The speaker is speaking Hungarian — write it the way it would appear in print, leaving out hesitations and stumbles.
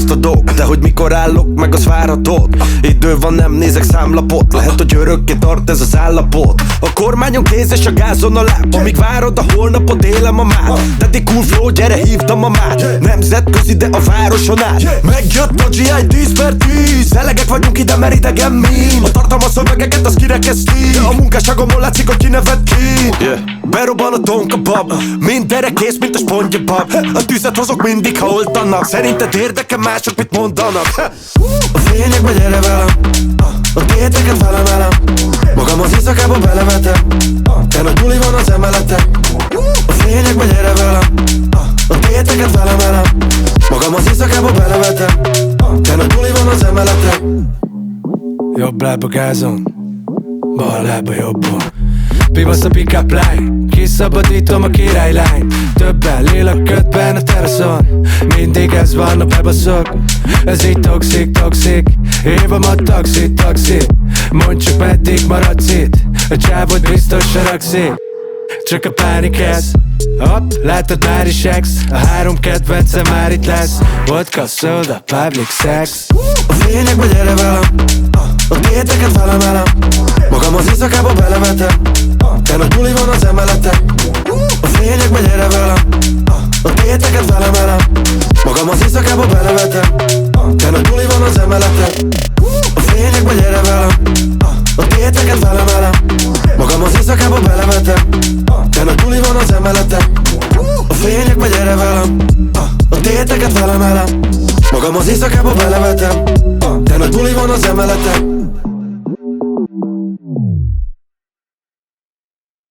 adok, de hogy mikor állok, meg az várhatod. Idő van, nem nézek számlapot, lehet, hogy örökké tart ez az állapot. A kormányon kéz és a gázon a láb, amíg várod a holnapot, élem a mát. Daddy cool flow, gyere hívd a mamát. Nemzetközi, de a városon át. Megjött a GI 10/10. Elegek vagyunk ide, mert idegen min. A tartalmas szövegeket az kirekeszti, de a munkásságomon látszik, hogy kineved ki. Berobban a tonkabab, mindenre kész, mint a SpongeBob. A tüzet hozok mindig, ha oltanak. Szerinted érdekel mások, mit mondanak? A fényekbe gyere velem, a téteket felemelem, magam az éjszakába belevetem, de nagy buli van az emeleten. A fényekbe gyere velem, a téteket felemelem, magam az éjszakába belevetem, de nagy buli van az emeleten. Jobb láb a gázon, bal láb a jobbon. Pivasz a pick-up line, kiszabadítom a királylány. Többen lélekködben a teraszon, mindig ez van, a bebaszok. Ez így toxic, hívom a taxi. Mondd csak meddig maradsz itt, a csávod biztos saragszik. Csak a pánik ez, hopp, látod már is ex. A 3 kedvence már itt lesz, vodka, soda, public sex. A fényekbe gyere velem, a téteket felemelem, magam az éjszakába belevetem, de nagy buli van az emeleten. A fényekbe gyere velem, a téteket felemelem, magam az éjszakába belevetem, de nagy buli van az emeleten. A fényekbe gyere velem, a téteket felemelem, magam az éjszakába belevetem, de nagy buli van az emeleten. A fényekbe gyere velem, a téteket felemelem, magam az éjszakába belevetem, de nagy buli van az emeleten.